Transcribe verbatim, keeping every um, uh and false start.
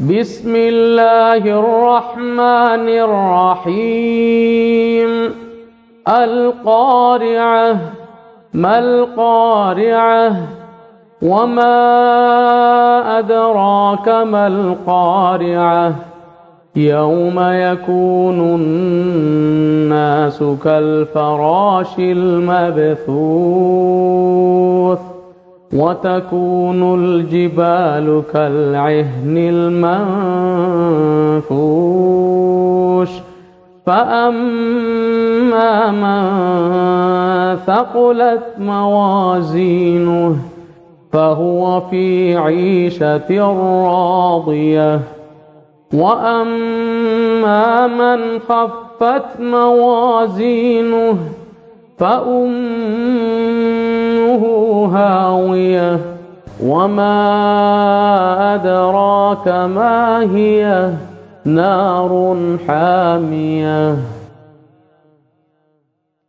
بسم الله الرحمن الرحيم القارعة ما القارعة وما أدراك ما القارعة يوم يكون الناس كالفراش المبثوث وتكون الجبال كالعهن المنفوش فأما من ثقلت موازينه فهو في عيشة راضية وأما من خفت موازينه فأمه هاوية وما أدراك ما هي نار حامية.